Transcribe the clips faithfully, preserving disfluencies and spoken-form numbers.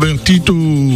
Robert Tito.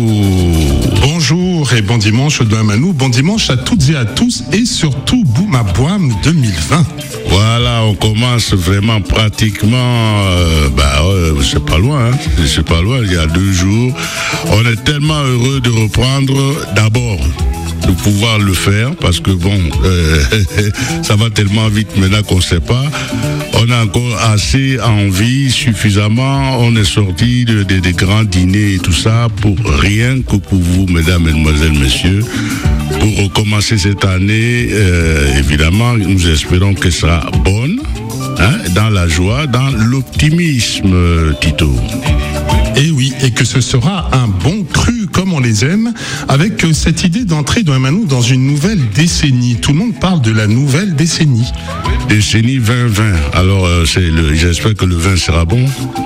Bonjour et bon dimanche de Manou, bon dimanche à toutes et à tous et surtout Bouma Boam deux mille vingt. Voilà, on commence vraiment pratiquement, euh, bah euh, c'est pas loin, hein, c'est pas loin, il y a deux jours. On est tellement heureux de reprendre d'abord. De pouvoir le faire parce que bon, euh, ça va tellement vite maintenant qu'on ne sait pas. On a encore assez envie, suffisamment. On est sorti de, de, de grands dîners et tout ça pour rien que pour vous, mesdames, mesdemoiselles, messieurs. Pour recommencer cette année, euh, évidemment, nous espérons qu'elle sera bonne, hein, dans la joie, dans l'optimisme, Tito. Et oui, et que ce sera un bon cru comme on les aime, avec cette idée d'entrer dans Manou dans une nouvelle décennie. Tout le monde parle de la nouvelle décennie. Décennie vingt vingt. Alors, euh, c'est le, j'espère que le vin sera bon.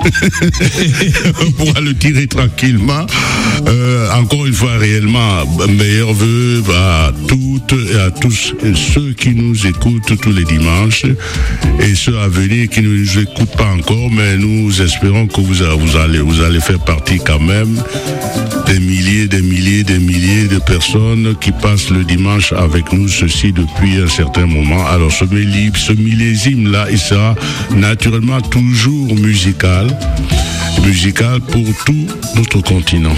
On pourra le tirer tranquillement. Euh, encore une fois, réellement, meilleurs vœux à toutes et à tous ceux qui nous écoutent tous les dimanches et ceux à venir qui ne nous écoutent pas encore, mais nous espérons que vous, vous, allez, vous allez faire partie quand même des milliers, des milliers, des milliers de personnes qui passent le dimanche avec nous, ceci depuis un certain moment. Alors ce, mélib, ce millésime-là, il sera naturellement toujours musical, musical pour tout notre continent.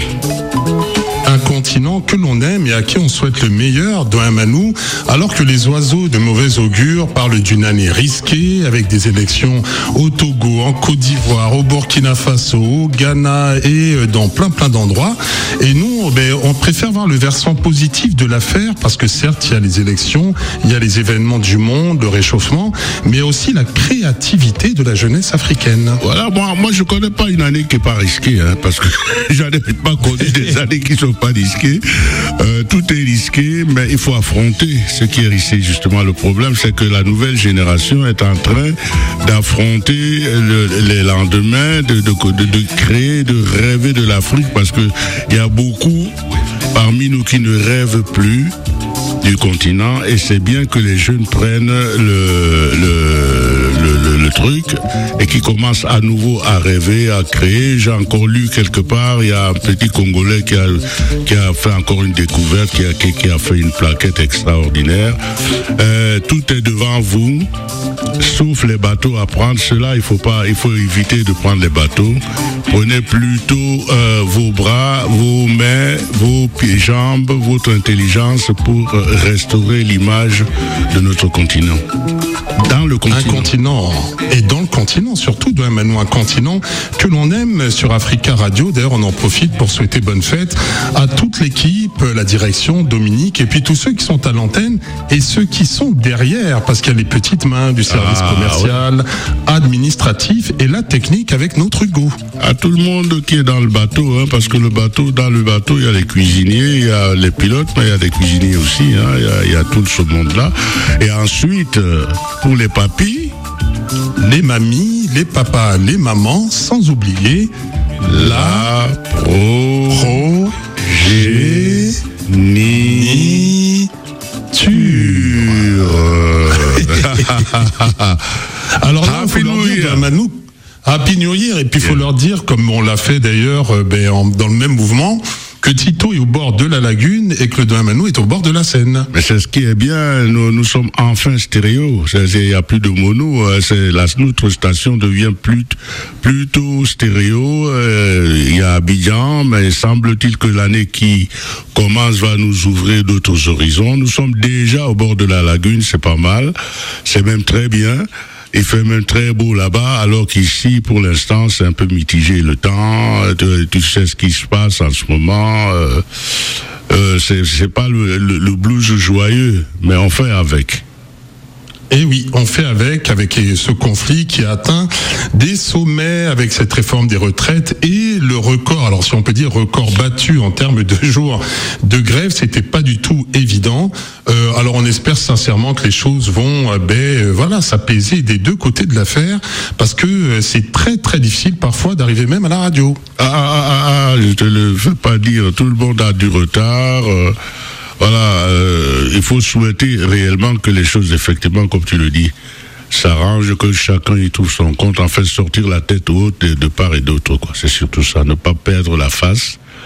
Un continent que l'on aime et à qui on souhaite le meilleur dans Manou, alors que les oiseaux de mauvais augure parlent d'une année risquée avec des élections au Togo, en Côte d'Ivoire, au Burkina Faso, au Ghana et dans plein plein d'endroits. Et nous, ben, on préfère voir le versant positif de l'affaire parce que certes, il y a les élections, il y a les événements du monde, le réchauffement, mais aussi la créativité de la jeunesse africaine. Voilà, moi, moi je connais pas une année qui est pas risquée, hein, parce que j'en ai pas connu des années qui sont pas risqué. Euh, tout est risqué, mais il faut affronter ce qui est risqué. Justement, le problème, c'est que la nouvelle génération est en train d'affronter le, les lendemains, de, de, de, de créer, de rêver de l'Afrique, parce que il y a beaucoup parmi nous qui ne rêvent plus du continent, et c'est bien que les jeunes prennent le, le, le, le, le truc et qui commencent à nouveau à rêver, à créer. J'ai encore lu quelque part, il y a un petit Congolais qui a, qui a fait encore une découverte, qui a, qui, qui a fait une plaquette extraordinaire. Euh, tout est devant vous, sauf les bateaux à prendre. Cela, il faut pas, il faut éviter de prendre les bateaux. Prenez plutôt euh, vos bras, vos mains, vos pieds, jambes, votre intelligence pour euh, restaurer l'image de notre continent. Dans le continent. Un continent, et dans le continent, surtout de Manou, un continent que l'on aime sur Africa Radio. D'ailleurs, on en profite pour souhaiter bonne fête à toute l'équipe, la direction, Dominique, et puis tous ceux qui sont à l'antenne et ceux qui sont derrière, parce qu'il y a les petites mains du service ah, commercial, ouais. administratif et la technique avec notre Hugo. À tout le monde qui est dans le bateau, hein, parce que le bateau, dans le bateau, il y a les cuisiniers, il y a les pilotes, mais il y a des cuisiniers aussi, hein, il y a, il y a tout ce monde-là. Et ensuite, pour les papis, les mamies, les papas, les mamans, sans oublier la progéniture. Alors là, il faut leur dire, Manou, Happy New Year, et puis il faut leur dire, comme on l'a fait d'ailleurs euh, ben, en, dans le même mouvement, que Tito est au bord de la lagune et que le Douamanou est au bord de la Seine. Mais c'est ce qui est bien, nous, nous sommes enfin stéréo, il n'y a plus de mono, c'est, la, notre station devient plus, plutôt stéréo, euh, il y a Abidjan, mais semble-t-il que l'année qui commence va nous ouvrir d'autres horizons. Nous sommes déjà au bord de la lagune, c'est pas mal, c'est même très bien. Il fait même très beau là-bas, alors qu'ici, pour l'instant, c'est un peu mitigé le temps. Tu, tu sais ce qui se passe en ce moment. Euh, euh, c'est, c'est pas le, le, le blues joyeux, mais on fait avec. Et oui, on fait avec, avec ce conflit qui a atteint des sommets avec cette réforme des retraites et le record, alors si on peut dire record battu en termes de jours de grève, c'était pas du tout évident. Euh, alors on espère sincèrement que les choses vont, euh, ben euh, voilà, s'apaiser des deux côtés de l'affaire, parce que euh, c'est très très difficile parfois d'arriver même à la radio. Ah ah ah, ah je te le fais pas dire, tout le monde a du retard. Euh... Voilà, euh, il faut souhaiter réellement que les choses, effectivement, comme tu le dis, s'arrangent, que chacun y trouve son compte, en fait, sortir la tête haute de, de part et d'autre, quoi. C'est surtout ça, ne pas perdre la face,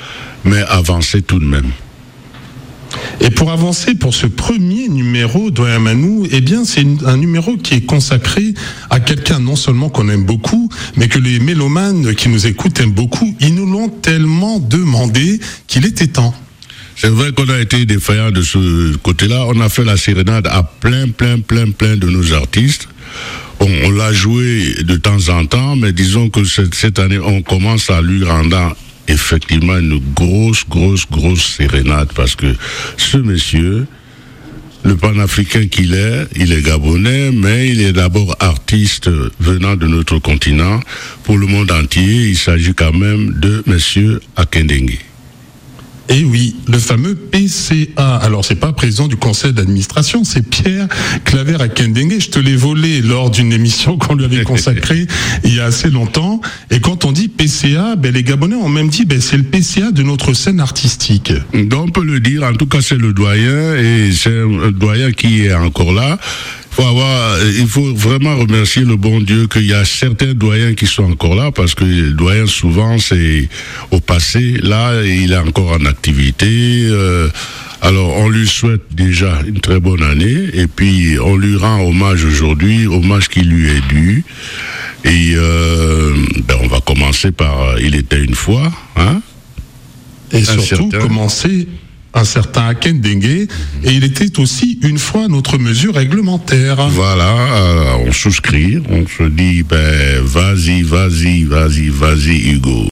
mais avancer tout de même. Et pour avancer pour ce premier numéro d'Oya Manou, eh bien c'est une, un numéro qui est consacré à quelqu'un non seulement qu'on aime beaucoup, mais que les mélomanes qui nous écoutent aiment beaucoup. Ils nous l'ont tellement demandé qu'il était temps. C'est vrai qu'on a été défaillant de ce côté-là. On a fait la sérénade à plein, plein, plein, plein de nos artistes. On, on l'a joué de temps en temps, mais disons que cette, cette année, on commence à lui rendre effectivement une grosse, grosse, grosse sérénade, parce que ce monsieur, le panafricain qu'il est, il est gabonais, mais il est d'abord artiste venant de notre continent. Pour le monde entier, il s'agit quand même de monsieur Akendengue. Et oui, le fameux P C A. Alors, c'est pas président du conseil d'administration, c'est Pierre Claver Akendengue. Je te l'ai volé lors d'une émission qu'on lui avait consacrée il y a assez longtemps. Et quand on dit P C A, ben, les Gabonais ont même dit, ben, c'est le P C A de notre scène artistique. Donc, on peut le dire. En tout cas, c'est le doyen, et c'est un doyen qui est encore là. Faut avoir, il faut vraiment remercier le bon Dieu qu'il y a certains doyens qui sont encore là, parce que le doyen, souvent, c'est au passé. Là, il est encore en activité. Euh, alors, on lui souhaite déjà une très bonne année, et puis on lui rend hommage aujourd'hui, hommage qui lui est dû. Et euh, ben, on va commencer par Il était une fois, hein. Et un surtout, certain... commencer... un certain Akendengue, et il était aussi une fois notre mesure réglementaire. Voilà, euh, on souscrit, on se dit, ben, vas-y, vas-y, vas-y, vas-y, Hugo.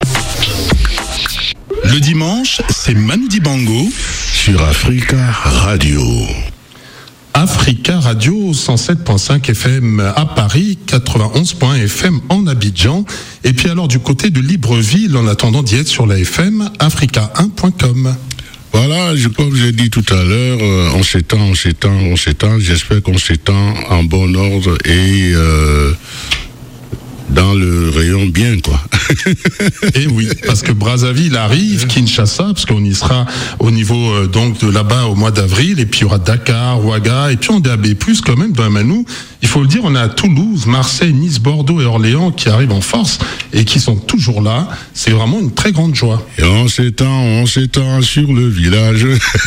Le dimanche, c'est Manu Dibango sur Africa Radio. Africa Radio, cent sept virgule cinq F M à Paris, quatre-vingt-onze virgule un F M en Abidjan. Et puis alors du côté de Libreville, en attendant d'y être sur la F M, africa un point com. Voilà, je, comme j'ai dit tout à l'heure, euh, on s'étend, on s'étend, on s'étend. J'espère qu'on s'étend en bon ordre et euh, dans le rayon bien, quoi. Et oui, parce que Brazzaville arrive, Kinshasa, parce qu'on y sera au niveau euh, donc de là-bas au mois d'avril, et puis il y aura Dakar, Ouaga, et puis on D A B plus, quand même, dans Manou. Il faut le dire, on a Toulouse, Marseille, Nice, Bordeaux et Orléans qui arrivent en force et qui sont toujours là. C'est vraiment une très grande joie. Et on s'étend, on s'étend sur le village.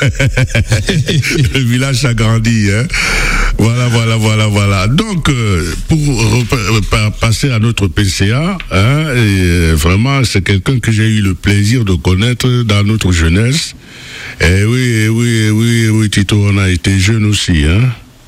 Le village s'agrandit, hein. Voilà, voilà, voilà, voilà. Donc, euh, pour euh, passer à notre P C A, hein, et vraiment, c'est quelqu'un que j'ai eu le plaisir de connaître dans notre jeunesse. Et oui, et oui, et oui, et oui, Tito, on a été jeunes aussi, hein.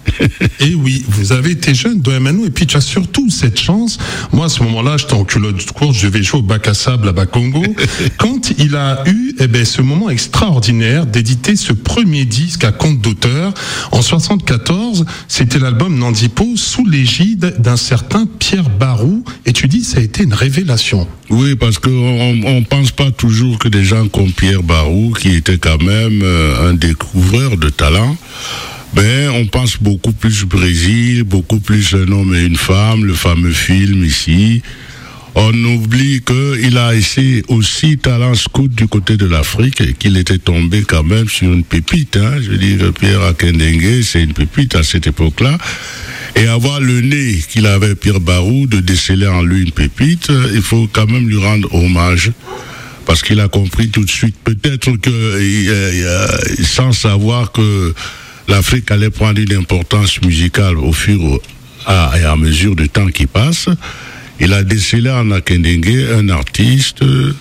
Et oui, vous avez été jeune, Doya Manou, et puis tu as surtout cette chance. Moi, à ce moment-là, j'étais en culotte courte, je vais jouer au bac à sable à Bakongo. Quand il a eu, eh ben, ce moment extraordinaire d'éditer ce premier disque à compte d'auteur, en soixante-quatorze, c'était l'album Nandipo sous l'égide d'un certain Pierre Barou. Et tu dis, ça a été une révélation. Oui, parce qu'on on pense pas toujours que des gens comme Pierre Barou, qui était quand même euh, un découvreur de talent, ben, on pense beaucoup plus Brésil, beaucoup plus un homme et une femme, le fameux film ici. On oublie qu'il a essayé aussi talent scout du côté de l'Afrique et qu'il était tombé quand même sur une pépite, hein. Je veux dire, Pierre Akendengue, c'est une pépite à cette époque-là. Et avoir le nez qu'il avait, Pierre Barou, de déceler en lui une pépite, il faut quand même lui rendre hommage. Parce qu'il a compris tout de suite, peut-être que, euh, sans savoir que l'Afrique allait prendre une importance musicale au fur et à mesure du temps qui passe. Il a décelé en Akendengue un artiste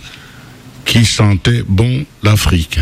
qui sentait bon l'Afrique.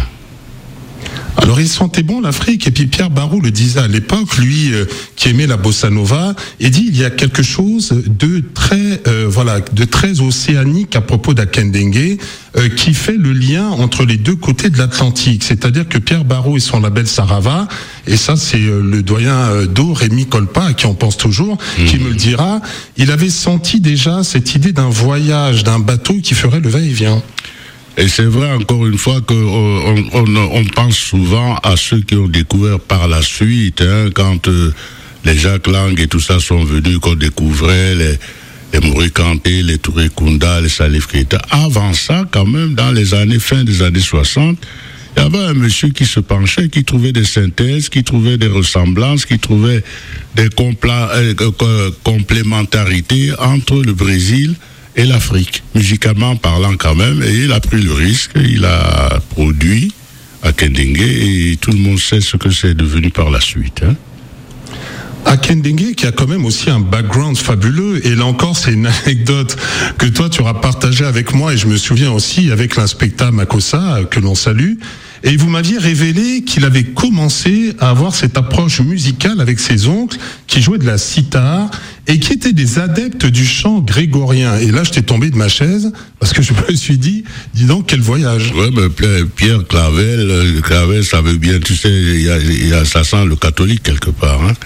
Alors il sentait bon l'Afrique, et puis Pierre Barou le disait à l'époque, lui euh, qui aimait la bossa nova, et dit il y a quelque chose de très euh, voilà de très océanique à propos d'Akendengue euh, qui fait le lien entre les deux côtés de l'Atlantique. C'est-à-dire que Pierre Barou et son label Sarava, et ça c'est euh, le doyen euh, d'eau Rémi Colpa, à qui on pense toujours, mmh. qui me le dira, il avait senti déjà cette idée d'un voyage, d'un bateau qui ferait le va-et-vient. Et c'est vrai, encore une fois, qu'on on, on, on pense souvent à ceux qui ont découvert par la suite, hein, quand euh, les Jacques Lang et tout ça sont venus, qu'on découvrait les, les Mori Kanté, les Touré Kunda, les Salif Keita. Avant ça, quand même, dans les années, fin des années soixante, il y avait un monsieur qui se penchait, qui trouvait des synthèses, qui trouvait des ressemblances, qui trouvait des compla- euh, complémentarités entre le Brésil et l'Afrique, musicalement parlant quand même, et il a pris le risque, il a produit Akindingue, et tout le monde sait ce que c'est devenu par la suite. Hein. Akindingue qui a quand même aussi un background fabuleux, et là encore c'est une anecdote que toi tu auras partagée avec moi, et je me souviens aussi avec l'inspecteur Makossa, que l'on salue, et vous m'aviez révélé qu'il avait commencé à avoir cette approche musicale avec ses oncles qui jouaient de la sitar et qui étaient des adeptes du chant grégorien. Et là, j'étais tombé de ma chaise parce que je me suis dit, dis donc, quel voyage. Ouais, mais Pierre Clavel, Clavel, ça veut bien, tu sais, il y a, y a, ça sent le catholique quelque part, hein.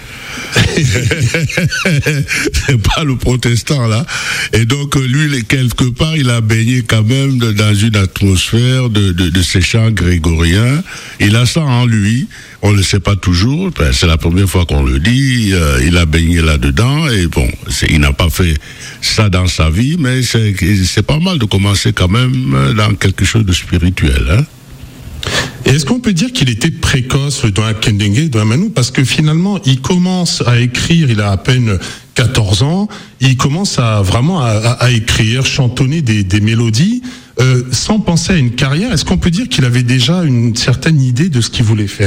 C'est pas le protestant, là. Et donc, lui, quelque part, il a baigné quand même dans une atmosphère de, de, de ces chants grégoriens. Il a ça en lui. On ne le sait pas toujours, c'est la première fois qu'on le dit, euh, il a baigné là-dedans, et bon, c'est, il n'a pas fait ça dans sa vie, mais c'est, c'est pas mal de commencer quand même dans quelque chose de spirituel. Hein. Et est-ce qu'on peut dire qu'il était précoce dans Akindingue, dans Manou, parce que finalement, il commence à écrire, il a à peine quatorze ans, il commence à vraiment à, à, à écrire, chantonner des, des mélodies, euh, sans penser à une carrière. Est-ce qu'on peut dire qu'il avait déjà une certaine idée de ce qu'il voulait faire ?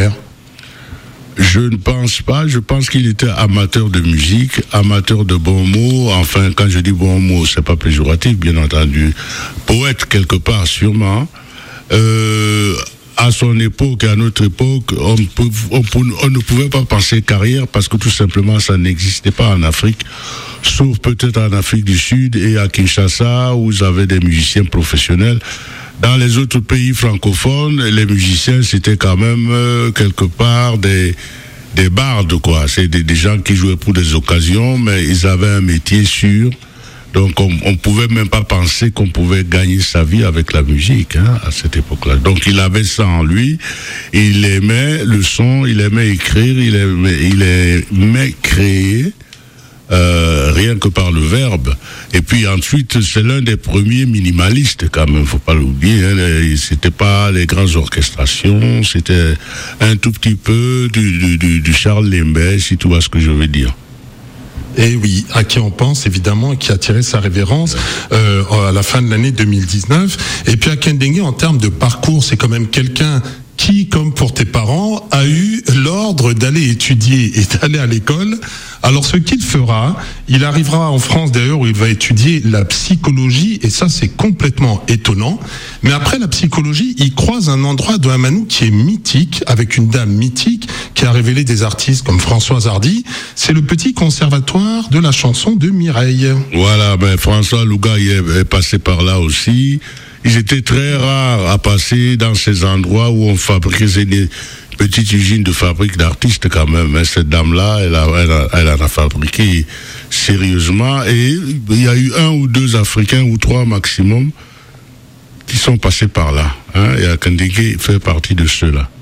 Je ne pense pas, je pense qu'il était amateur de musique, amateur de bons mots, enfin quand je dis bons mots, c'est pas péjoratif bien entendu, poète quelque part sûrement. Euh, à son époque et à notre époque, on, peut, on, on ne pouvait pas penser carrière parce que tout simplement ça n'existait pas en Afrique, sauf peut-être en Afrique du Sud et à Kinshasa où vous avez des musiciens professionnels. Dans les autres pays francophones, les musiciens, c'était quand même euh, quelque part des, des bardes, quoi. C'est des, des gens qui jouaient pour des occasions, mais ils avaient un métier sûr. Donc, on ne pouvait même pas penser qu'on pouvait gagner sa vie avec la musique, hein, à cette époque-là. Donc, il avait ça en lui. Il aimait le son, il aimait écrire, il aimait, il aimait créer. Euh, rien que par le verbe. Et puis ensuite, c'est l'un des premiers minimalistes quand même, faut pas l'oublier. Hein, les, c'était pas les grandes orchestrations, c'était un tout petit peu du, du, du Charles Lembès, si tu vois ce que je veux dire. Et oui, à qui on pense évidemment, qui a tiré sa révérence euh, à la fin de l'année deux mille dix-neuf. Et puis Akindingue, en termes de parcours, c'est quand même quelqu'un qui, comme pour tes parents, a eu l'ordre d'aller étudier et d'aller à l'école. Alors ce qu'il fera, il arrivera en France d'ailleurs où il va étudier la psychologie, et ça c'est complètement étonnant. Mais après la psychologie, il croise un endroit de Hamanou qui est mythique, avec une dame mythique qui a révélé des artistes comme Françoise Hardy. C'est le petit conservatoire de la chanson de Mireille. Voilà, ben François Louga y est, est passé par là aussi. Ils étaient très rares à passer dans ces endroits où on fabriquait des petites usines de fabrique d'artistes quand même. Mais cette dame-là, elle, a, elle, a, elle en a fabriqué sérieusement. Et il y a eu un ou deux Africains, ou trois maximum, qui sont passés par là. Hein, et Akindingue fait partie de ceux-là.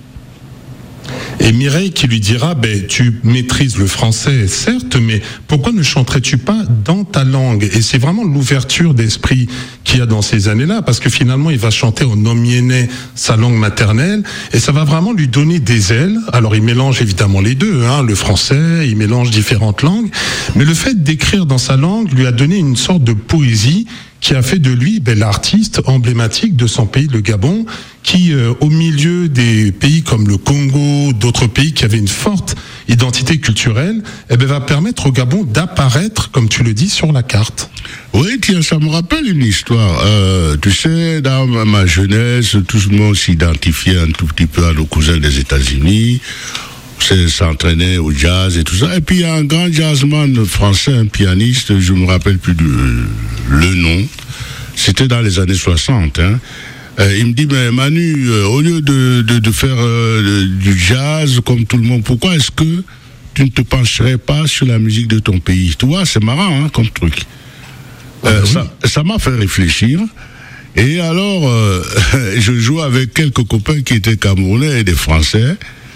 Et Mireille qui lui dira, ben, tu maîtrises le français, certes, mais pourquoi ne chanterais-tu pas dans ta langue? Et c'est vraiment l'ouverture d'esprit qu'il y a dans ces années-là, parce que finalement, il va chanter en omiéné, sa langue maternelle, et ça va vraiment lui donner des ailes. Alors, il mélange évidemment les deux, hein, le français, il mélange différentes langues, mais le fait d'écrire dans sa langue lui a donné une sorte de poésie qui a fait de lui ben, l'artiste emblématique de son pays, le Gabon, qui, euh, au milieu des pays comme le Congo, d'autres pays qui avaient une forte identité culturelle, eh ben, va permettre au Gabon d'apparaître, comme tu le dis, sur la carte. Oui, tiens, ça me rappelle une histoire. Euh, tu sais, dans ma jeunesse, tout le monde s'identifiait un tout petit peu à nos cousins des États-Unis. S'entraînait au jazz et tout ça. Et puis il y a un grand jazzman français, un pianiste, je me rappelle plus de, le nom. C'était dans les années soixante. Hein. Euh, il me dit, mais Manu, euh, au lieu de, de, de faire euh, du jazz comme tout le monde, pourquoi est-ce que tu ne te pencherais pas sur la musique de ton pays? Tu vois, c'est marrant hein, comme truc. Euh, ah, oui. ça, ça m'a fait réfléchir. Et alors, euh, je jouais avec quelques copains qui étaient camerounais et des Français.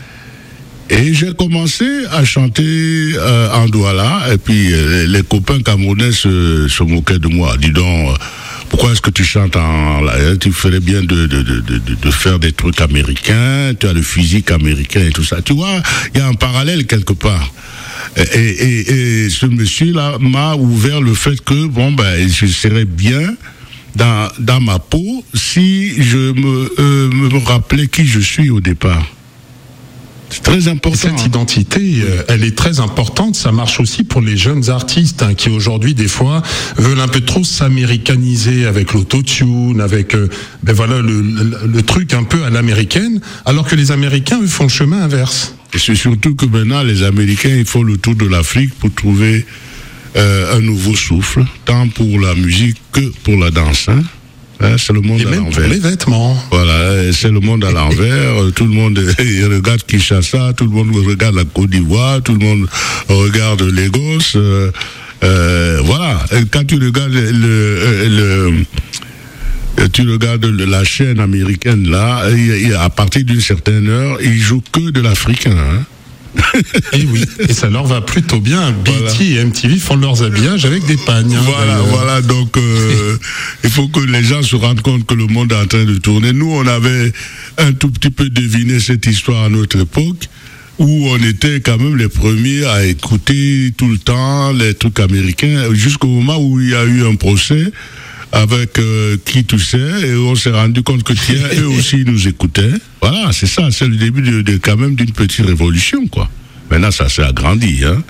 Et j'ai commencé à chanter euh, en Douala, et puis euh, les copains camerounais se, se moquaient de moi. Dis donc, euh, pourquoi est-ce que tu chantes en... Là, tu ferais bien de, de, de, de, de faire des trucs américains, tu as le physique américain et tout ça. Tu vois, il y a un parallèle quelque part. Et, et, et ce monsieur-là m'a ouvert le fait que, bon, ben, je serais bien dans, dans ma peau si je me, euh, me rappelais qui je suis au départ. C'est très important. Cette hein. identité, euh, elle est très importante. Ça marche aussi pour les jeunes artistes hein, qui aujourd'hui, des fois, veulent un peu trop s'américaniser avec l'autotune, avec euh, ben voilà le, le, le truc un peu à l'américaine, alors que les Américains, eux, font le chemin inverse. Et c'est surtout que maintenant, les Américains, ils font le tour de l'Afrique pour trouver euh, un nouveau souffle, tant pour la musique que pour la danse. Hein. Hein, c'est le monde Et à même l'envers. pour les vêtements. Voilà, c'est le monde à l'envers. Tout le monde regarde Kinshasa, tout le monde regarde la Côte d'Ivoire, tout le monde regarde Lagos. Euh, euh, voilà. Et quand tu regardes le, le, le tu regardes la chaîne américaine là, il, il, à partir d'une certaine heure, ils jouent que de l'africain. Hein. Et oui, et ça leur va plutôt bien. Voilà. B T et M T V font leurs habillages avec des pagnes. Hein, voilà, d'ailleurs. voilà. Donc, euh, il faut que les gens se rendent compte que le monde est en train de tourner. Nous, on avait un tout petit peu deviné cette histoire à notre époque, où on était quand même les premiers à écouter tout le temps les trucs américains, jusqu'au moment où il y a eu un procès avec euh, qui tu sais, et on s'est rendu compte que tiens, eux aussi nous écoutaient. Voilà, c'est ça, c'est le début de, de quand même d'une petite révolution, quoi. Maintenant, ça s'est agrandi, hein.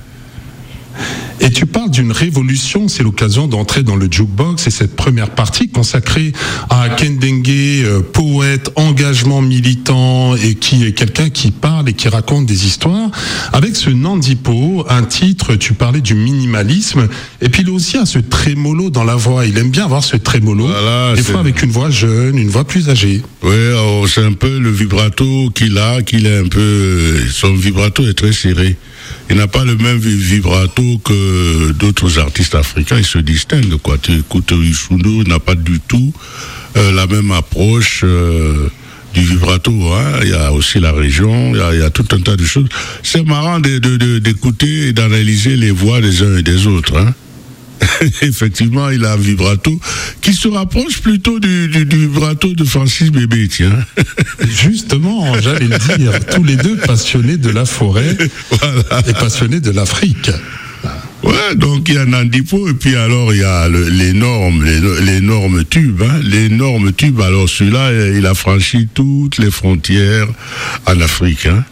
Et tu parles d'une révolution, c'est l'occasion d'entrer dans le jukebox et cette première partie consacrée à Kendenge, euh, poète, engagement militant et qui est quelqu'un qui parle et qui raconte des histoires. Avec ce Nandipo, un titre, tu parlais du minimalisme et puis il aussi a ce trémolo dans la voix. Il aime bien avoir ce trémolo, voilà, des fois avec une voix jeune, une voix plus âgée. Oui, alors, c'est un peu le vibrato qu'il a, qu'il est un peu... Son vibrato est très serré. Il n'a pas le même vibrato que d'autres artistes africains, il se distingue, quoi. Tu écoutes Youssou N'Dour, il n'a pas du tout euh, la même approche euh, du vibrato, hein. Il y a aussi la région, il y a, il y a tout un tas de choses. C'est marrant de, de, de, d'écouter et d'analyser les voix des uns et des autres, hein. Effectivement, il a un vibrato qui se rapproche plutôt du, du, du vibrato de Francis Bébé, tiens. Justement, j'allais le dire, tous les deux passionnés de la forêt voilà. Et passionnés de l'Afrique. Ouais, donc il y a Nandipo et puis alors il y a le, l'énorme, l'énorme tube, hein, l'énorme tube. Alors celui-là, il a franchi toutes les frontières en Afrique, hein.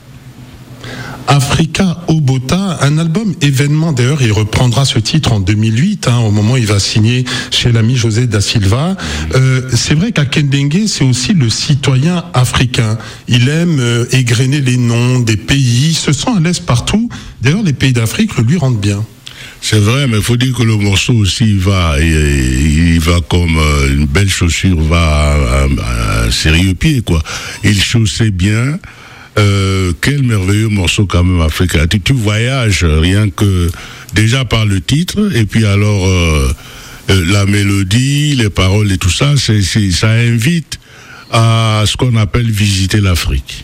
Africa Obota, un album événement. D'ailleurs, il reprendra ce titre en deux mille huit, hein, au moment où il va signer chez l'ami José da Silva. Euh, c'est vrai qu'à Kendenge, c'est aussi le citoyen africain. Il aime euh, égrener les noms des pays, il se sent à l'aise partout. D'ailleurs, les pays d'Afrique le lui rendent bien. C'est vrai, mais il faut dire que le morceau aussi, il va, il, il va comme euh, une belle chaussure va à, à, à sérieux pied, quoi. Il chaussait bien. Euh, quel merveilleux morceau quand même africain. Tu, tu voyages rien que déjà par le titre et puis alors euh, euh, la mélodie, les paroles et tout ça, c'est, c'est, ça invite à ce qu'on appelle visiter l'Afrique.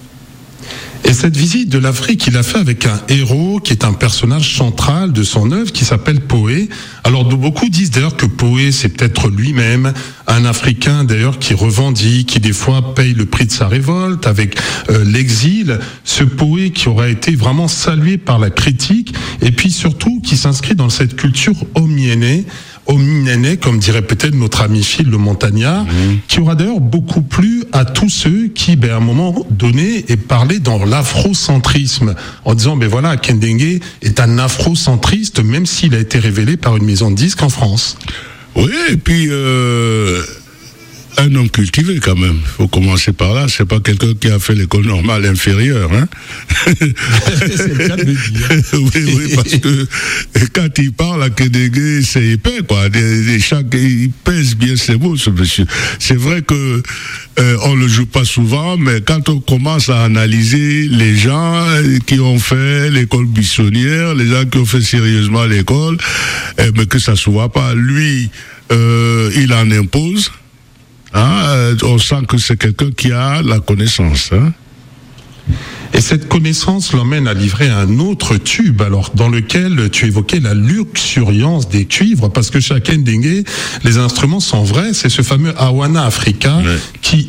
Et cette visite de l'Afrique, il a fait avec un héros qui est un personnage central de son œuvre qui s'appelle Poé. Alors beaucoup disent d'ailleurs que Poé, c'est peut-être lui-même, un Africain d'ailleurs qui revendique, qui des fois paye le prix de sa révolte avec euh, l'exil. Ce Poé qui aura été vraiment salué par la critique et puis surtout qui s'inscrit dans cette culture omniennée, Ominéné, comme dirait peut-être notre ami Phil le Montagnard, mmh. qui aura d'ailleurs beaucoup plu à tous ceux qui, ben, à un moment donné, et parlaient dans l'afrocentrisme, en disant, ben voilà, Kendenge est un afrocentriste, même s'il a été révélé par une maison de disques en France. Oui, et puis euh, un homme cultivé quand même. Il faut commencer par là. C'est pas quelqu'un qui a fait l'école normale inférieure, hein. C'est le cas de le dire. oui, oui, parce que quand il parle à Kendenge, c'est épais, quoi. Des, des chaque, il pèse bien ses mots, ce monsieur. C'est vrai que euh, on le joue pas souvent, mais quand on commence à analyser les gens qui ont fait l'école buissonnière, les gens qui ont fait sérieusement l'école, eh, mais que ça se voit pas. Lui, euh, il en impose. Hein, on sent que c'est quelqu'un qui a la connaissance. Hein. Et cette connaissance l'emmène à livrer un autre tube, alors dans lequel tu évoquais la luxuriance des cuivres, parce que chez Kendenge, les instruments sont vrais. C'est ce fameux Awana Africa ouais. qui unit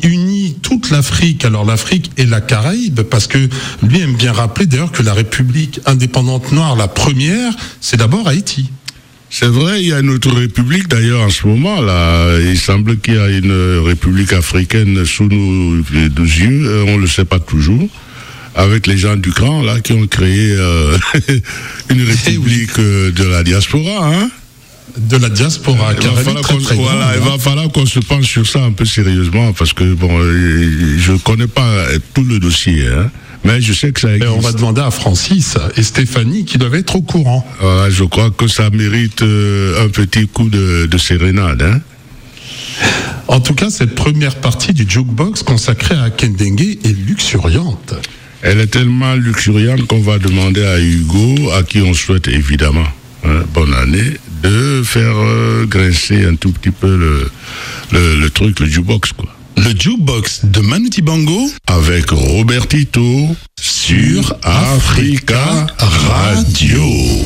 unit toute l'Afrique, alors l'Afrique et la Caraïbe, parce que lui aime bien rappeler d'ailleurs que la République indépendante noire, la première, c'est d'abord Haïti. C'est vrai, il y a une autre république d'ailleurs en ce moment là. Il semble qu'il y a une république africaine sous nos, nos yeux, on ne le sait pas toujours, avec les gens du cran là qui ont créé euh, une république oui. de la diaspora, hein. De la diaspora, il va falloir très, très voilà, grande, il va falloir qu'on se penche sur ça un peu sérieusement parce que bon, je connais pas tout le dossier, hein. Mais je sais que ça existe. Et on va demander à Francis et Stéphanie qui doivent être au courant. Euh, je crois que ça mérite euh, un petit coup de, de sérénade. Hein. En tout cas, cette première partie du jukebox consacrée à Kendengue est luxuriante. Elle est tellement luxuriante qu'on va demander à Hugo, à qui on souhaite évidemment hein, bonne année, de faire euh, grincer un tout petit peu le, le, le truc, le jukebox, quoi. Le jukebox de Manu Dibango avec Robertito sur Africa Radio.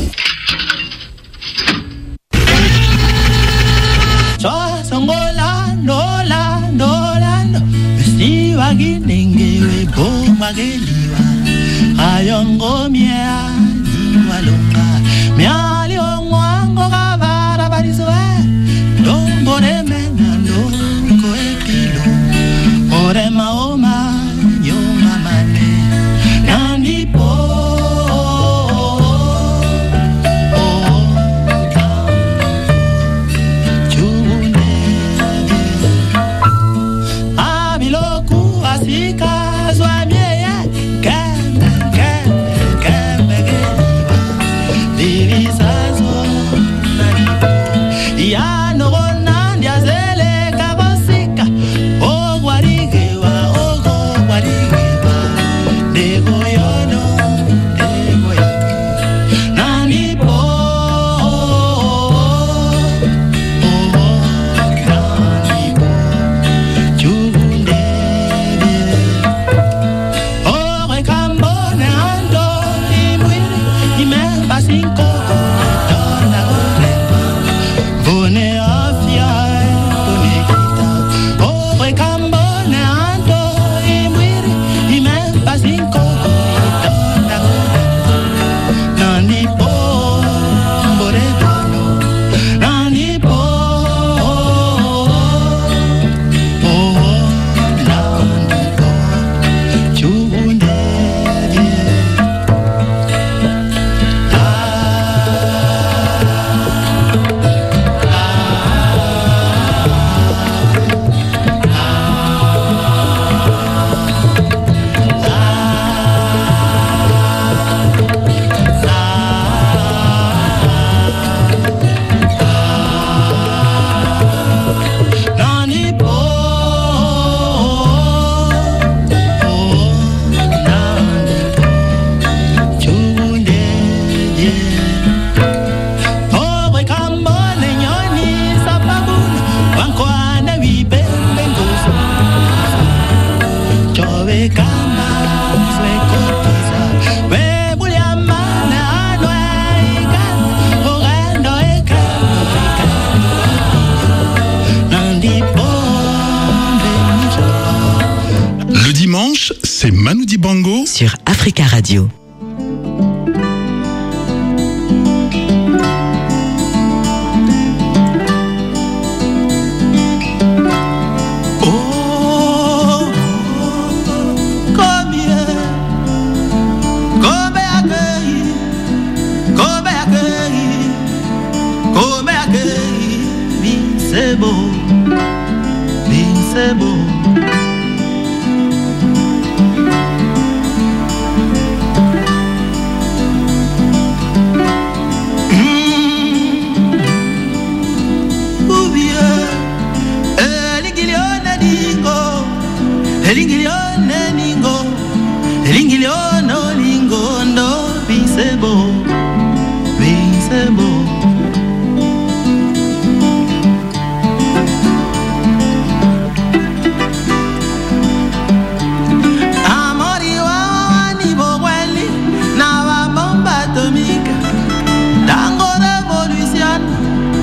C'est Manu Dibango sur Africa Radio.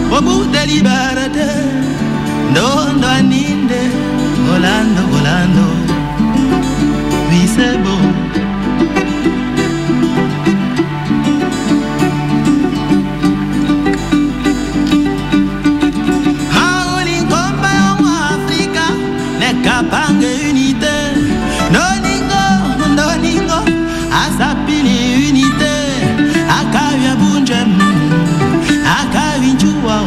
Liberate, don't I need it? Volando, volando. c'est beau. Kapange unité, noningo, noningo, asapili unité, akavya bunjem, akavinchua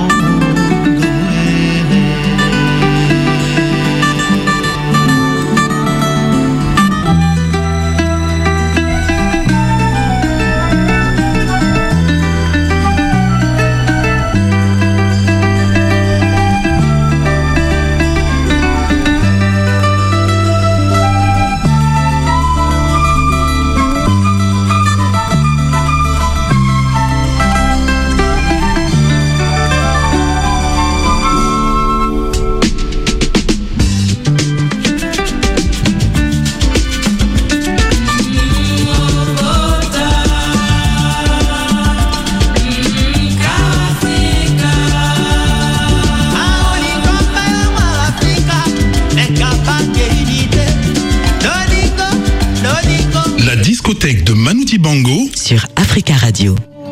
De Manu Dibango sur Africa Radio.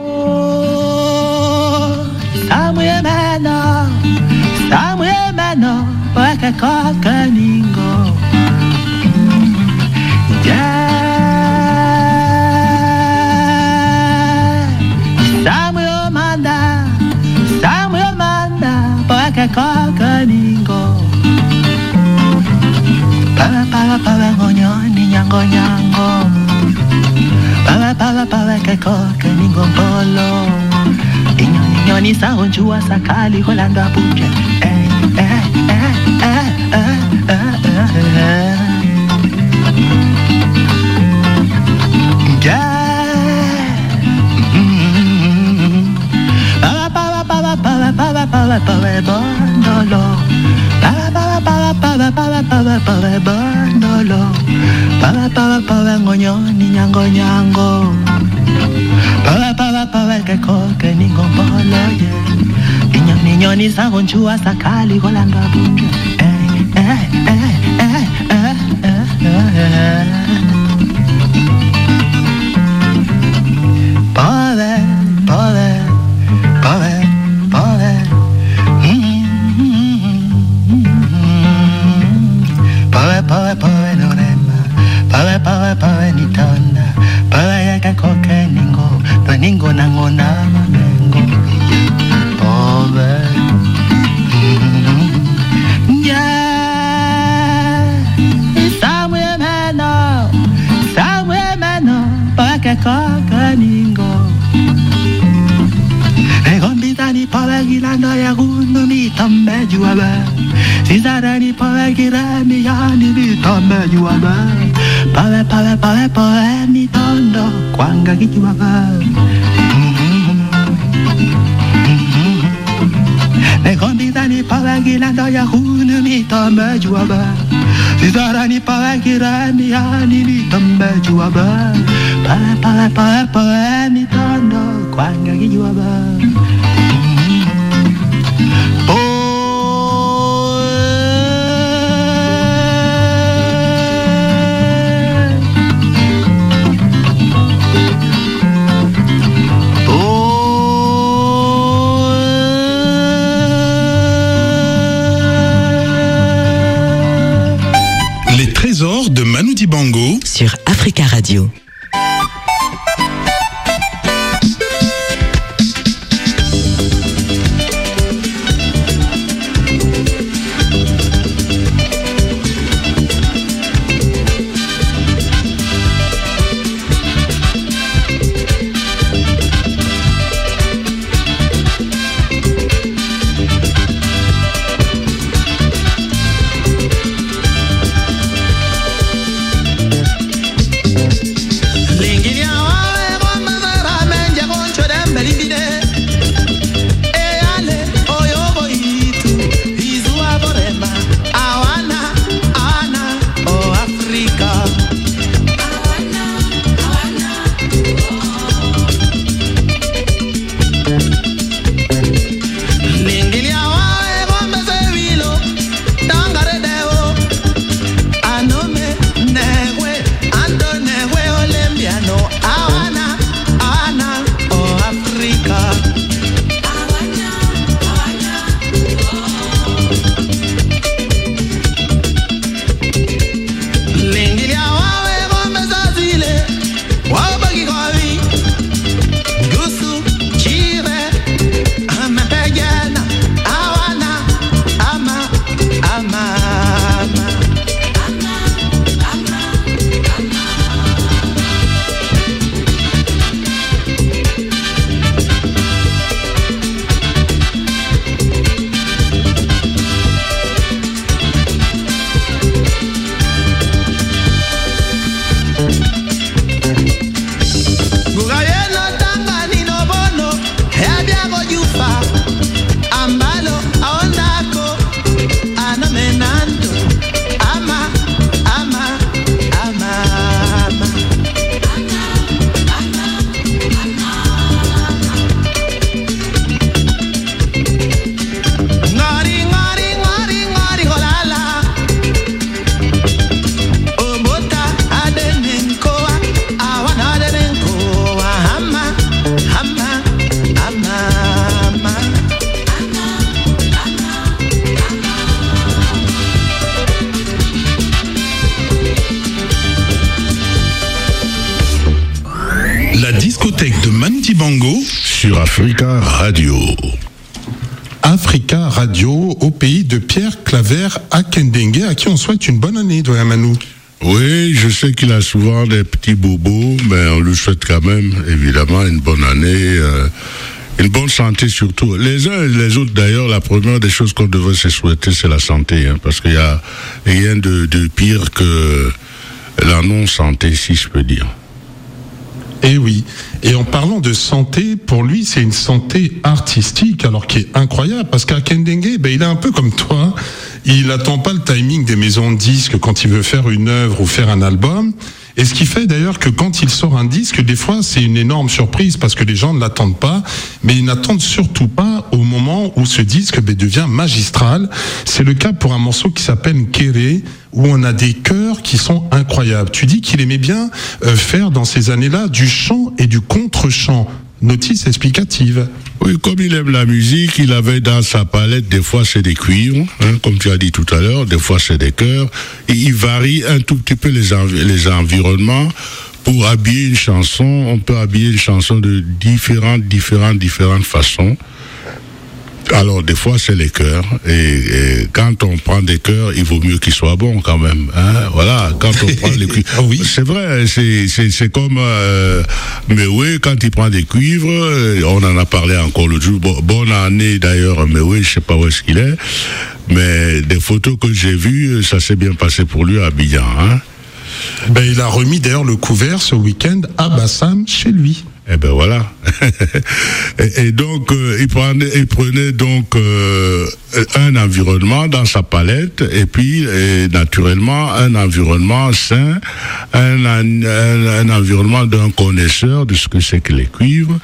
Pala pala ke koke ningombolo Inyo ninyo ni sa unjua sakali Holando abuja Eh eh eh eh eh eh eh Yeah Pala pala pala pala pala pala pala bandolo Pala pala pala pala pala pala pala bandolo Pala pala pala ngonyo ninyango nyango Pala pala pala ke koke ningombolo yeah Inyo ninyo ni sa unjua sakali Holando abuja Eh eh eh eh eh eh eh Pole pole pole pole Pole pole pole norema Pole pole pole nitonda Pole yaka koke ningo Ningo nango na mamengo Pole Yeah Somewhere mano Somewhere mano Pole yaka koke ningo Egombitani pole gilando ya gundu mi tambe juabe Sizarani pole giremi yani mi tambe juabe Pole pole pole pole mi tondo Kwanga gijuabe Egombitani pole gilando ya gundu mi tambe juabe Sizarani pole giremi yani mi tambe juabe Pole pole pole pole mi tondo Kwanga gijuabe Les trésors de Manu Dibango sur Africa Radio. La discothèque de Manu Dibango sur Africa Radio. Africa Radio, au pays de Pierre Claver Akendengue, à qui on souhaite une bonne année, Doyen Manu. Oui, je sais qu'il a souvent des petits bobos, mais on lui souhaite quand même, évidemment, une bonne année, euh, une bonne santé surtout. Les uns et les autres, d'ailleurs, la première des choses qu'on devrait se souhaiter, c'est la santé, hein, parce qu'il y a rien de, de pire que la non-santé, si je peux dire. Eh oui. Et en parlant de santé, pour lui, c'est une santé artistique, alors qui est incroyable, parce qu'Akendengue, ben, il est un peu comme toi. Il attend pas le timing des maisons de disques quand il veut faire une œuvre ou faire un album. Et ce qui fait d'ailleurs que quand il sort un disque, des fois, c'est une énorme surprise parce que les gens ne l'attendent pas, mais ils n'attendent surtout pas au moment où ce disque ben, devient magistral. C'est le cas pour un morceau qui s'appelle Kéré, où on a des chœurs qui sont incroyables. Tu dis qu'il aimait bien euh, faire dans ces années-là du chant et du contre-chant. Notice explicative. Oui, comme il aime la musique, il avait dans sa palette, des fois c'est des cuivres, hein, comme tu as dit tout à l'heure, des fois c'est des chœurs, et il varie un tout petit peu les, env- les environnements. Pour habiller une chanson, on peut habiller une chanson de différentes, différentes, différentes façons. Alors, des fois, c'est les chœurs. Et, et quand on prend des chœurs, il vaut mieux qu'ils soient bons quand même. Hein? Voilà, quand on prend les cuivres. Oui. C'est vrai, c'est, c'est, c'est comme... Euh, mais oui, quand il prend des cuivres, on en a parlé encore l'autre jour. Bon, bonne année d'ailleurs, mais oui, je sais pas où est-ce qu'il est. Mais des photos que j'ai vues, ça s'est bien passé pour lui à Abidjan. Hein? Ben, il a remis d'ailleurs le couvert ce week-end à Bassam, chez lui. Eh ben voilà. et, et donc euh, il prenait, il prenait donc euh, un environnement dans sa palette et puis et, naturellement un environnement sain, un, un, un, un environnement d'un connaisseur de ce que c'est que les cuivres,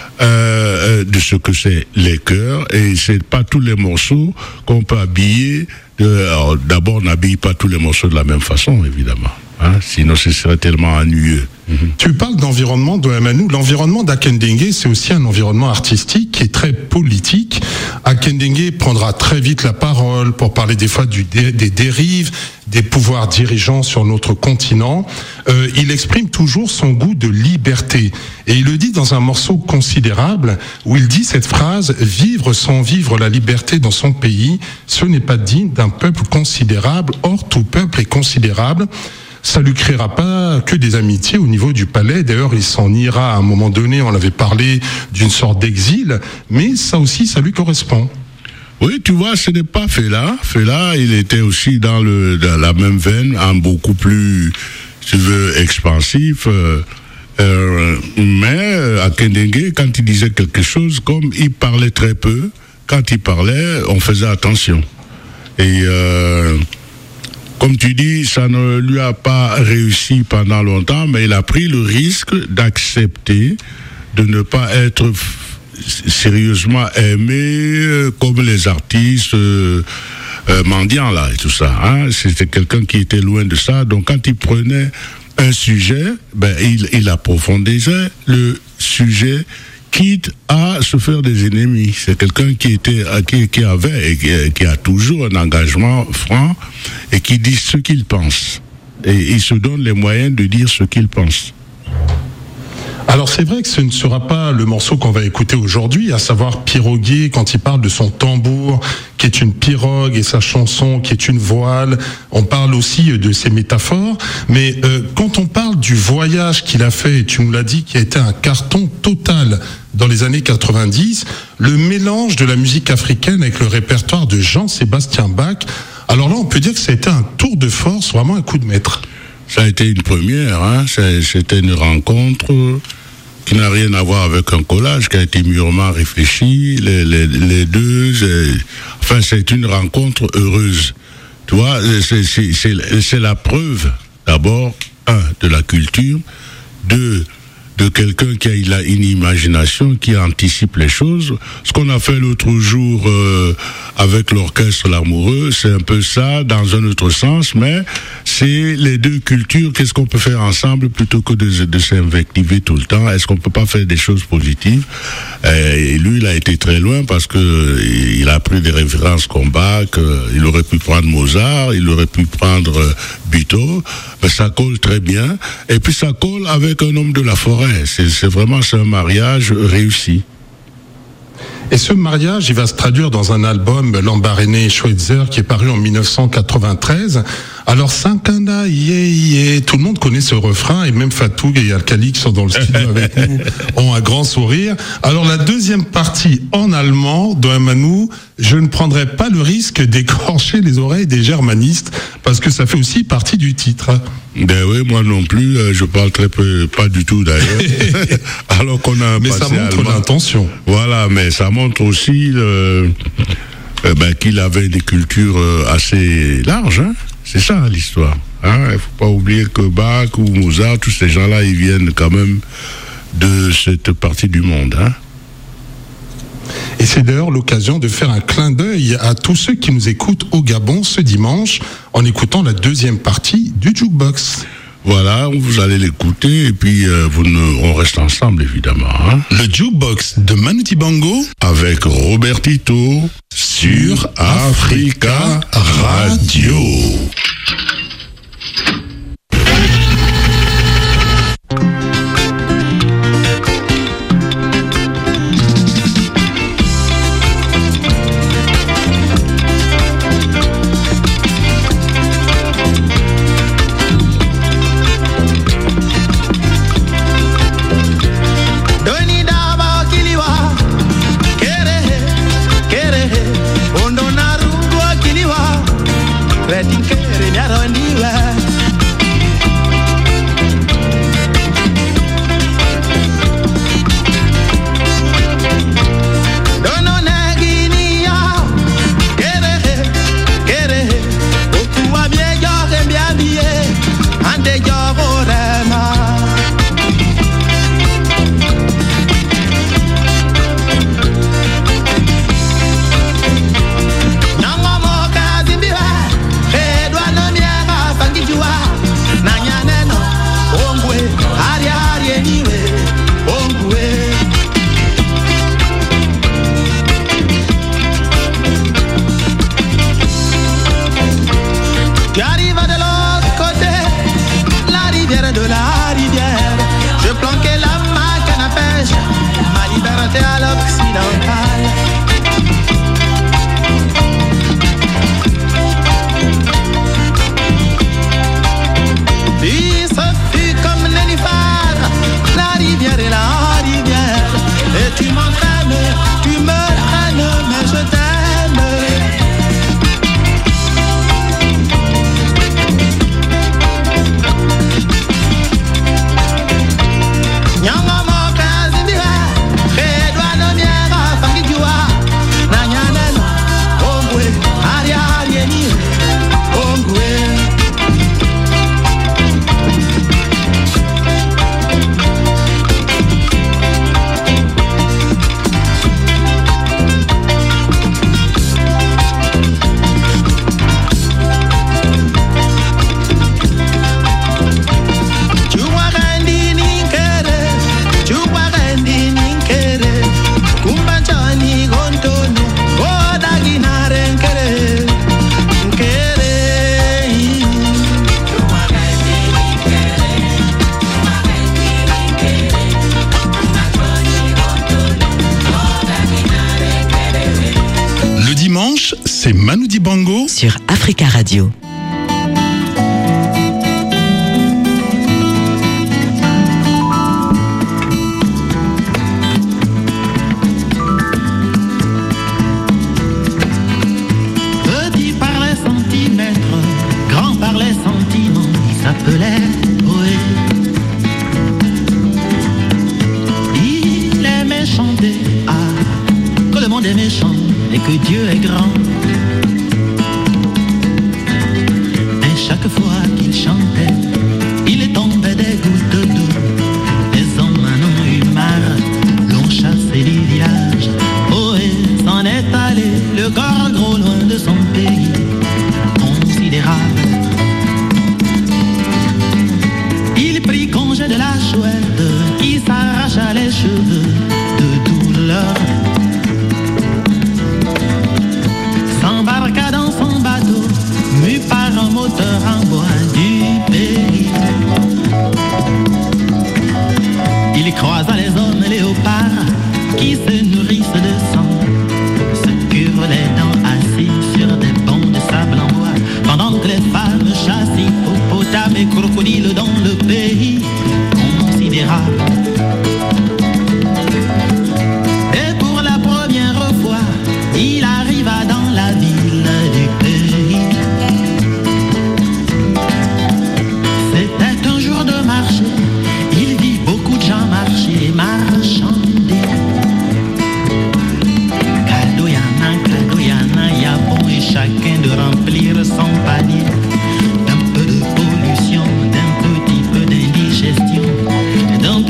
euh, de ce que c'est les chœurs, et c'est pas tous les morceaux qu'on peut habiller. De, alors, d'abord, on n'habille pas tous les morceaux de la même façon, évidemment. Hein, sinon, ce serait tellement ennuyeux. Mm-hmm. Tu parles d'environnement, Doyen Manu. L'environnement d'Akendengue, c'est aussi un environnement artistique qui est très politique. Akendengue prendra très vite la parole pour parler des fois du dé, des dérives, des pouvoirs dirigeants sur notre continent. Euh, il exprime toujours son goût de liberté. Et il le dit dans un morceau considérable où il dit cette phrase « Vivre sans vivre la liberté dans son pays, ce n'est pas digne d'un peuple considérable. Or, tout peuple est considérable. » Ça lui créera pas que des amitiés au niveau du palais. D'ailleurs, il s'en ira à un moment donné. On avait parlé d'une sorte d'exil, mais ça aussi, ça lui correspond. Oui, tu vois, ce n'est pas Fela. Fela, il était aussi dans, le, dans la même veine, un beaucoup plus, si tu veux, expansif. Euh, euh, mais Akendengue, quand il disait quelque chose, comme il parlait très peu, quand il parlait, on faisait attention. Et euh, comme tu dis, ça ne lui a pas réussi pendant longtemps, mais il a pris le risque d'accepter de ne pas être sérieusement aimé euh, comme les artistes euh, euh, mendiants là et tout ça. Hein. C'était quelqu'un qui était loin de ça. Donc quand il prenait un sujet, ben il, il approfondissait le sujet, quitte à se faire des ennemis. C'est quelqu'un qui était, qui, qui avait et qui, qui a toujours un engagement franc et qui dit ce qu'il pense. Et il se donne les moyens de dire ce qu'il pense. Alors c'est vrai que ce ne sera pas le morceau qu'on va écouter aujourd'hui, à savoir Piroguer, quand il parle de son tambour qui est une pirogue et sa chanson qui est une voile. On parle aussi de ses métaphores, mais euh, quand on parle du voyage qu'il a fait, et tu nous l'as dit, qui a été un carton total dans les années quatre-vingt-dix, le mélange de la musique africaine avec le répertoire de Jean-Sébastien Bach, alors là on peut dire que ça a été un tour de force, vraiment un coup de maître. Ça a été une première, hein. C'était une rencontre qui n'a rien à voir avec un collage, qui a été mûrement réfléchi, les, les, les deux, enfin c'est une rencontre heureuse. Tu vois, c'est, c'est, c'est, c'est la preuve, d'abord, un, de la culture, deux, de quelqu'un qui a une imagination, qui anticipe les choses. Ce qu'on a fait l'autre jour euh, avec l'orchestre L'Amoureux, c'est un peu ça, dans un autre sens, mais c'est les deux cultures, qu'est-ce qu'on peut faire ensemble plutôt que de, de s'invectiver tout le temps? Est-ce qu'on peut pas faire des choses positives? Et lui, il a été très loin parce que il a pris des références comme Bach, il aurait pu prendre Mozart, il aurait pu prendre Butoh, mais ça colle très bien. Et puis ça colle avec un homme de la forêt. ouais, c'est, c'est vraiment c'est un mariage réussi. Et ce mariage, il va se traduire dans un album, Lambaréné et Schweitzer, qui est paru en dix-neuf cent quatre-vingt-treize. Alors, Sankanda, yeah, yeah, tout le monde connaît ce refrain, et même Fatou et Alkali qui sont dans le studio avec nous ont un grand sourire. Alors, la deuxième partie en allemand de Manou, je ne prendrai pas le risque d'écorcher les oreilles des germanistes, parce que ça fait aussi partie du titre. Ben oui, moi non plus, euh, je parle très peu, pas du tout d'ailleurs. Alors qu'on a un mais passé ça montre allemand. l'intention. Voilà, mais ça montre aussi le, euh, ben, qu'il avait des cultures euh, assez larges. Hein. C'est ça l'histoire. Hein. Il ne faut pas oublier que Bach ou Mozart, tous ces gens-là, ils viennent quand même de cette partie du monde. Hein. Et c'est d'ailleurs l'occasion de faire un clin d'œil à tous ceux qui nous écoutent au Gabon ce dimanche en écoutant la deuxième partie du Jukebox. Voilà, vous allez l'écouter et puis euh, vous nous, on reste ensemble évidemment. Hein. Le Jukebox de Manu Dibango Avec Robertito sur Africa Radio. C'est Manu Dibango sur Africa Radio. Petit par les centimètres, grand par les sentiments, il s'appelait Ohé. Il aimait chanter, ah, que le monde est méchant et que Dieu est grand. Et chaque fois qu'il chantait, il tombait des gouttes d'eau. Les hommes en ont eu marre, l'ont chassé du village. Ohé s'en est allé, le corps gros loin de son pays considérable. Il prit congé de la chouette qui s'arracha les cheveux de douleur. S'en va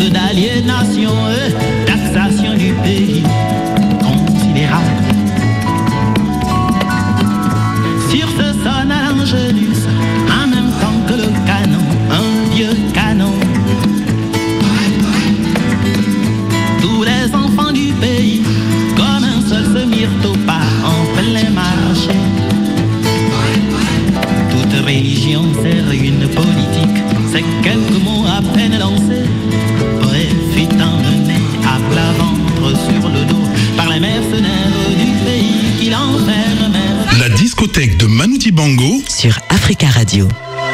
risque d'aliénation, euh, taxation du pays considérable. Sur ce sonne à l'Angelus, en même temps que le canon, un vieux canon. Tous les enfants du pays, comme un seul, se mirent au pas en plein marché. Toute religion sert une politique, c'est quelques mots à peine lancés. Bref, fut emmené à plat ventre sur le dos par les mercenaires du pays qui l'enfermèrent. La discothèque de Manu Dibango sur Africa Radio.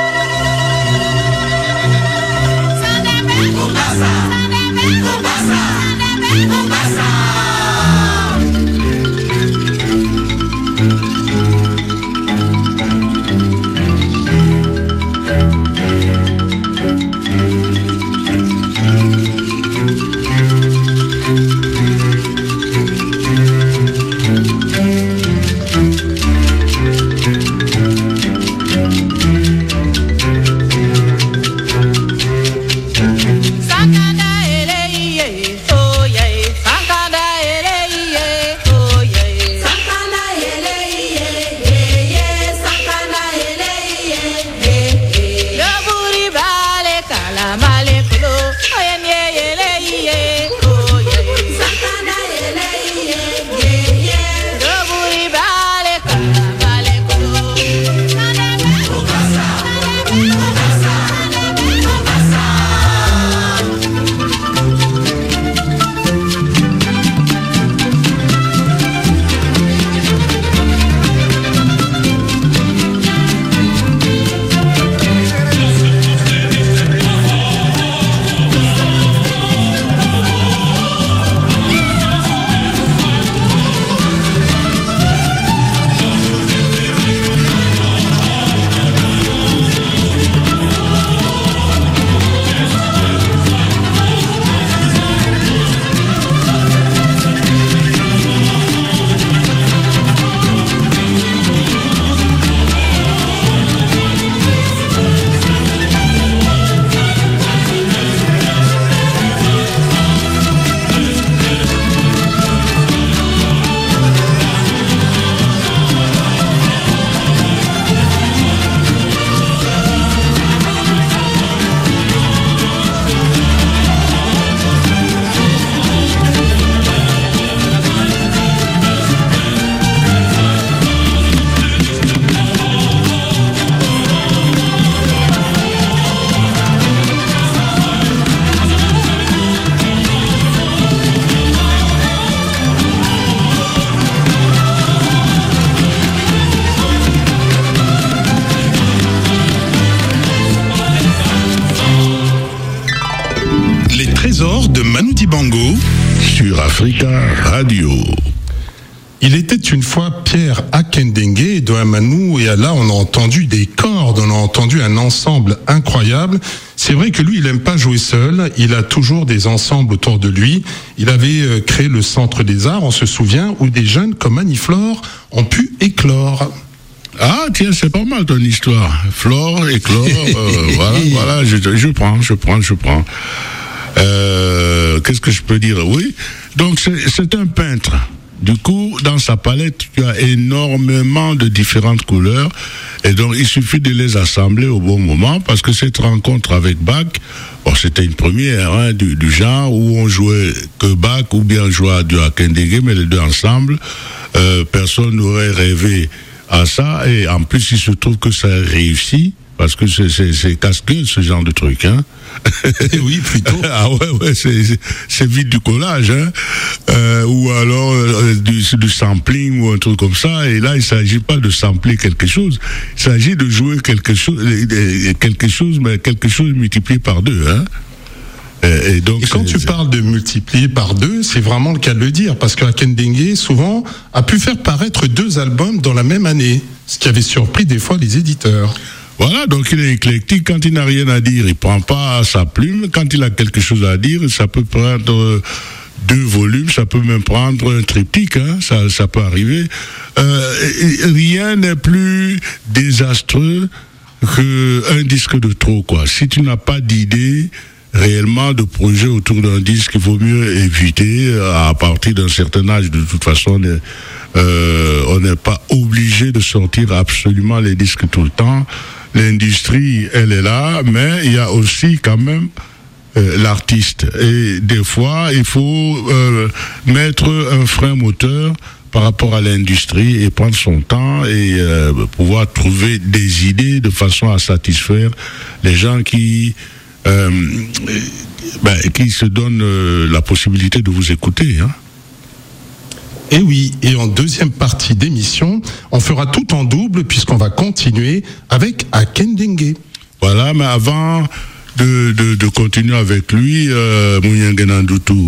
De Manu Dibango sur Africa Radio. Il était une fois Pierre Akendengue de Amanou, et là on a entendu des cordes, on a entendu un ensemble incroyable. C'est vrai que lui il aime pas jouer seul, il a toujours des ensembles autour de lui. Il avait créé le Centre des Arts, on se souvient, où des jeunes comme Annie-Flore ont pu éclore. Ah tiens, c'est pas mal ton histoire. Flore, éclore, euh, voilà, voilà, je, je prends, je prends, je prends. Euh, qu'est-ce que je peux dire? Oui, donc c'est, c'est un peintre. Du coup, dans sa palette, tu as énormément de différentes couleurs, et donc il suffit de les assembler au bon moment, parce que cette rencontre avec Bach, bon, c'était une première hein, du, du genre où on jouait que Bach ou bien on jouait du Akendengue, mais les deux ensemble, euh, personne n'aurait rêvé à ça, et en plus il se trouve que ça réussit. Parce que c'est, c'est, c'est casse-gueule, ce genre de truc, hein. Oui, plutôt. Ah ouais, ouais, c'est, c'est, c'est vite du collage, hein. Euh, ou alors, euh, du, du sampling ou un truc comme ça. Et là, il s'agit pas de sampler quelque chose. Il s'agit de jouer quelque chose, quelque chose, mais quelque chose multiplié par deux, hein. Et, et, donc, et quand tu parles de multiplier par deux, c'est vraiment le cas de le dire, parce que Akendengue, souvent, a pu faire paraître deux albums dans la même année, ce qui avait surpris des fois les éditeurs. Voilà, donc il est éclectique. Quand il n'a rien à dire, il prend pas sa plume. Quand il a quelque chose à dire, ça peut prendre deux volumes, ça peut même prendre un triptyque, hein, ça, ça peut arriver. Euh, rien n'est plus désastreux qu'un disque de trop, quoi. Si tu n'as pas d'idée, réellement de projets autour d'un disque qu'il vaut mieux éviter. À partir d'un certain âge, de toute façon, on est, euh, on n'est pas obligé de sortir absolument les disques tout le temps. L'industrie, elle est là, mais il y a aussi quand même euh, l'artiste. Et des fois, il faut euh, mettre un frein moteur par rapport à l'industrie et prendre son temps et euh, pouvoir trouver des idées de façon à satisfaire les gens qui euh, ben, qui se donnent euh, la possibilité de vous écouter, hein. Et oui, et en deuxième partie d'émission, on fera tout en double puisqu'on va continuer avec Akendengue. Voilà, mais avant de, de, de continuer avec lui, euh, Mounyangenandoutou,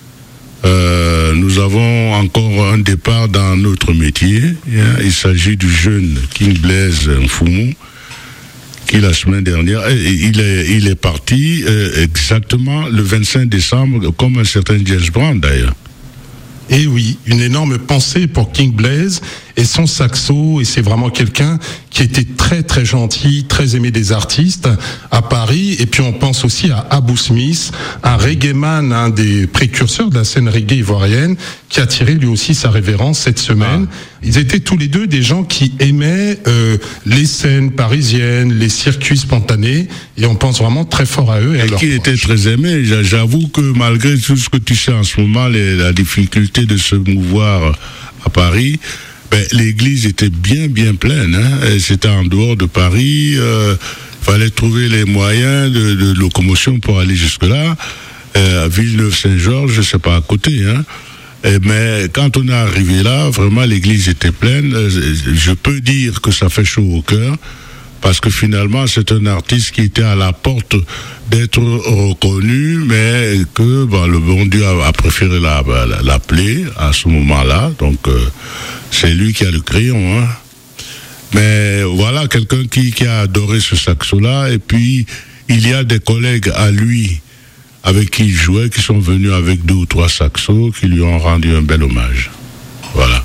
Euh, nous avons encore un départ dans notre métier. Il s'agit du jeune King Blaise Mfumu, qui la semaine dernière, il est, il est parti euh, exactement le vingt-cinq décembre, comme un certain James Brown d'ailleurs. Et oui, une énorme pensée pour King Blaise et son saxo, et c'est vraiment quelqu'un qui était très très gentil, très aimé des artistes à Paris. Et puis on pense aussi à Abou Smith, un reggaeman, un des précurseurs de la scène reggae ivoirienne, qui a tiré lui aussi sa révérence cette semaine. Ah. Ils étaient tous les deux des gens qui aimaient euh, les scènes parisiennes, les circuits spontanés, et on pense vraiment très fort à eux. Et, et à qui était très aimé. J'avoue que malgré tout ce que tu sais en ce moment, les, la difficulté de se mouvoir à Paris, ben, l'église était bien bien pleine, hein. C'était en dehors de Paris, euh, fallait trouver les moyens de, de locomotion pour aller jusque-là, euh, à Villeneuve-Saint-Georges, je sais pas à côté, hein. Et, mais quand on est arrivé là, vraiment l'église était pleine. Je peux dire que ça fait chaud au cœur, parce que finalement c'est un artiste qui était à la porte d'être reconnu, mais que bon, le bon Dieu a, a préféré la, la, l'appeler à ce moment-là. Donc euh, c'est lui qui a le crayon, hein. Mais voilà, quelqu'un qui, qui a adoré ce saxo-là. Et puis il y a des collègues à lui avec qui il jouait, qui sont venus avec deux ou trois saxos, qui lui ont rendu un bel hommage. Voilà.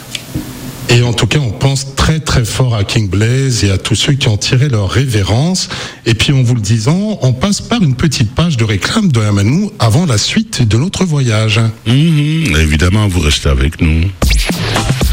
Et en tout cas, on pense très très fort à King Blaise et à tous ceux qui ont tiré leur révérence. Et puis, en vous le disant, on passe par une petite page de réclame de Amanou avant la suite de notre voyage. Mmh, évidemment, vous restez avec nous.